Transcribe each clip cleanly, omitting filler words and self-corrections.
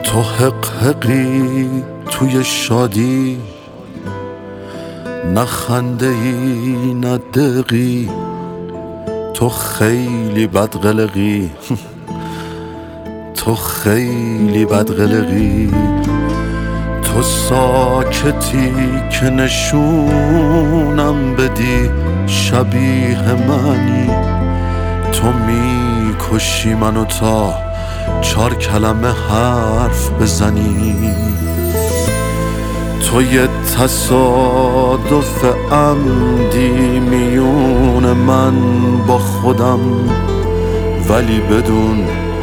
تو حقی توی شادی، نه خنده ای نه دقی. تو خیلی بدقلقی تو خیلی بدقلقی. تو ساکتی که نشونم بدی شبیه منی. تو میکشی منو تا 4 کلمه حرف بزنی. تو یه تصادف عمدی میون من با خودم، ولی بدون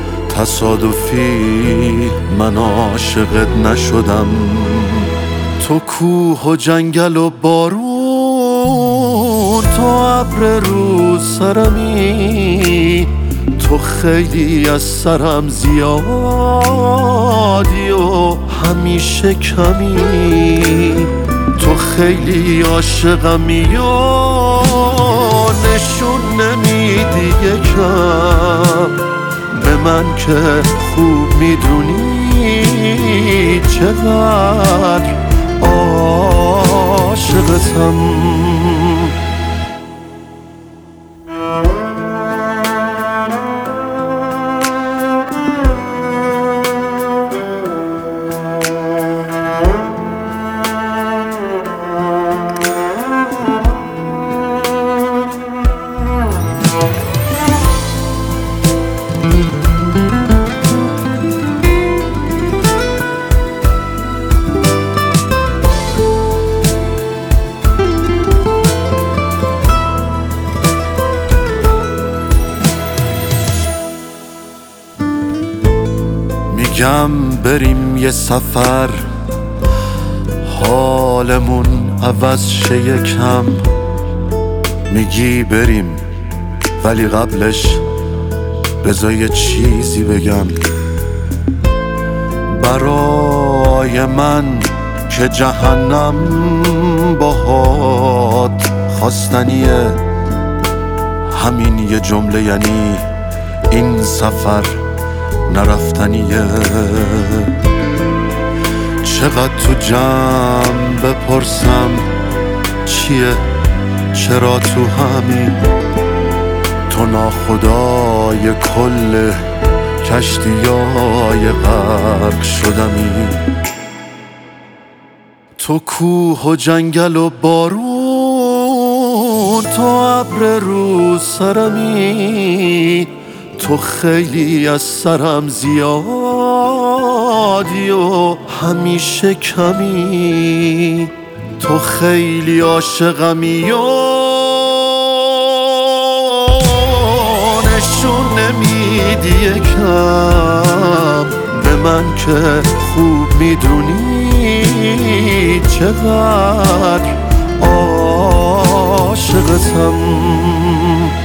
تصادفی من عاشقت نشدم. تو کوه و جنگل و بارون، تو ابر رو سرمی. تو خیلی از سرم زیادی و همیشه کمی. تو خیلی عاشقمی و نشون نمیدی یکم به من که خوب میدونی چقدر عاشقتم. میگم بریم یه سفر، حالمون عوض شه یکم. میگی بریم ولی قبلش بذار یه چیزی بگم. برای من که جهنم باهات خواستنیه، همین یه جمله یعنی این سفر نرفتنیه. چقدر تو جمع بپرسم چیه چرا تو همین. تو ناخدای کل کشتیای غرق شدمی. تو کوه و جنگل و بارون، تو ابر رو سرمی. تو خیلی از سرم زیادی و همیشه کمی. تو خیلی عاشقمی و نشون نمیدی یکم به من که خوب میدونی چقدر عاشقتم.